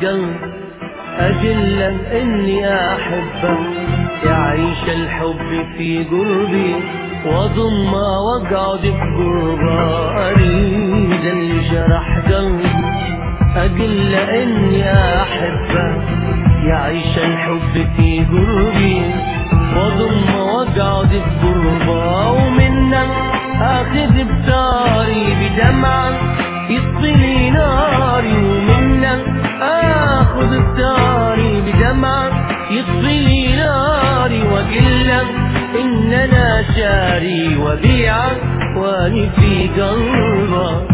قلب أجل إني أحبه، يعيش الحب في قربي وأضم وأقعد بقربه. أريد اللي جرح قلب أجل إني أحبه، يعيش الحب في قربي وأضم وأقعد بقربه. ومنك آخذ بثاري بدمعة يطفي ناري، ومنك آخذ بثاري بدمعة يطفي ناري، وأقلك إننا شاري وبيعك وأني في قلبك.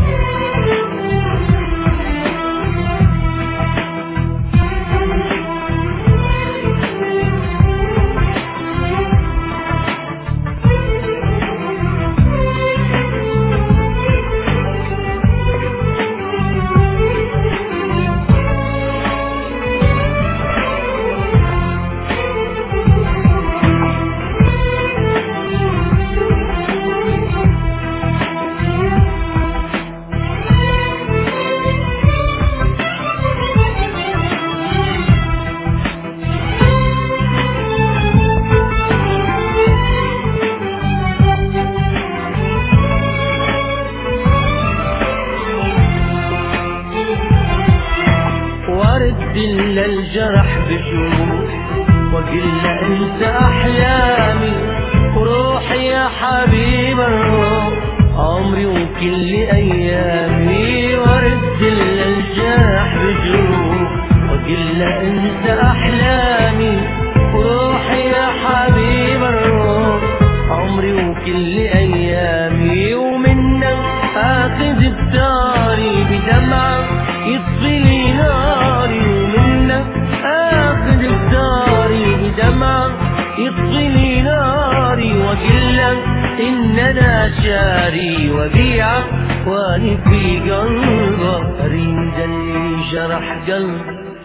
إلا الجرح بجروح وقل انت احلامي وروحي يا حبيب الروح، عمري وكل ايامي. ورد الا الجرح بجروح وقل انت احلامي وروحي يا حبيب الروح، عمري وكل ايامي. ومنك اخذ بثاري بدمعة يطفي لي ناري، ومنك آخذ بثاري بدمعة يطفي لي ناري، وأقلك إننا شاري وبيعك وأني في قلبك. أريد اللي جرح قلب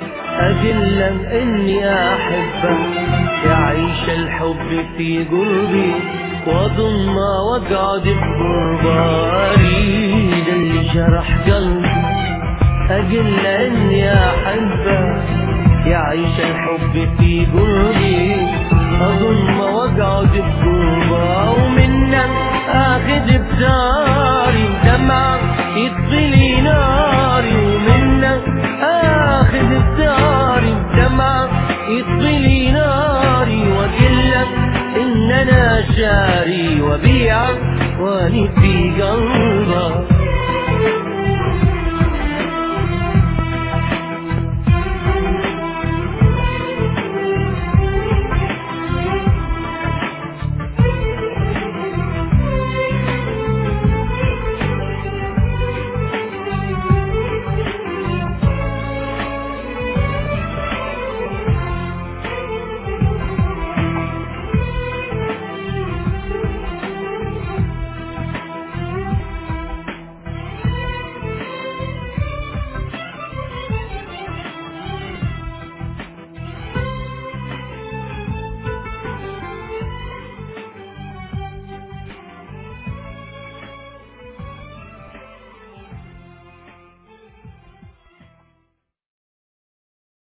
أقلك إني أحبه، يعيش الحب في قربي وأضم وأقعد بقربه. أريد اللي جرح قلب أقل إني أحبه، يعيش الحب في قربي أضم وأقعد بقربه. ومنك آخذ بثاري بدمعة يطفي لي ناري، ومنك آخذ بثاري بدمعة يطفي لي ناري، وأقلك إننا شاري وبيعك وأني في قلبك.